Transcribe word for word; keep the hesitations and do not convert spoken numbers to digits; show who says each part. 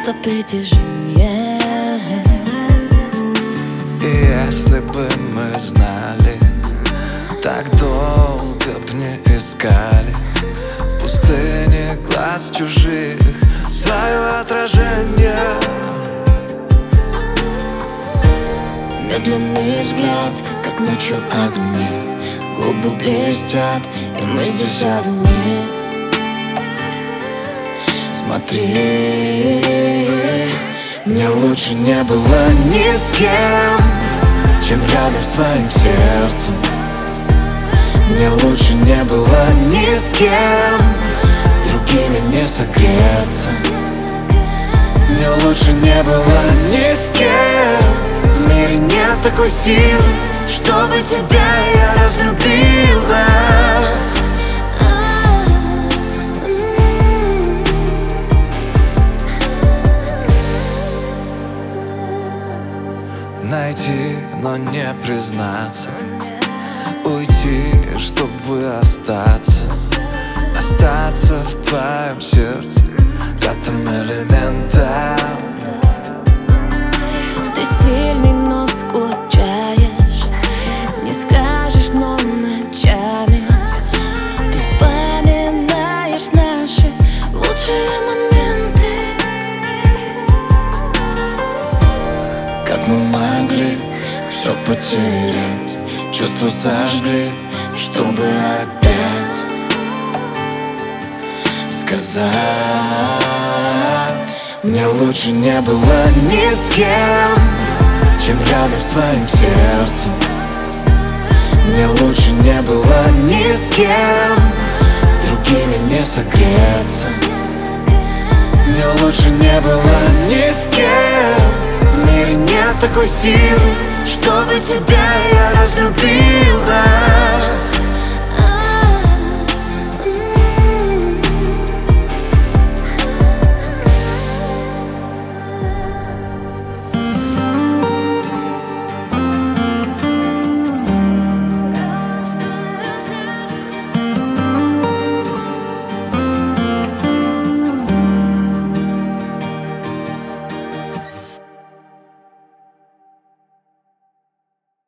Speaker 1: это притяжение.
Speaker 2: И если бы мы знали, так долго б не искали в пустыне глаз чужих свое отражение.
Speaker 1: Медленный взгляд, как ночью огни, губы блестят, и мы здесь одни. Смотри,
Speaker 2: мне лучше не было ни с кем, чем рядом с твоим сердцем. Мне лучше не было ни с кем, с другими не согреться. Мне лучше не было ни с кем. В мире нет такой силы, чтобы тебя я разлюбил, да. Найти, но не признаться, уйти, чтобы остаться, остаться в твоем сердце пятым элементом.
Speaker 1: ты сильный, но скучаешь, не скажешь, но ночами ты вспоминаешь наши лучшие моменты.
Speaker 2: Как мы могли все потерять, чувства сожгли, чтобы опять сказать: мне лучше не было ни с кем, чем рядом с твоим сердцем. Мне лучше не было ни с кем, с другими не согреться. Мне лучше не было ни с кем. В мире нет такой силы, чтобы тебя я разлюбил, да.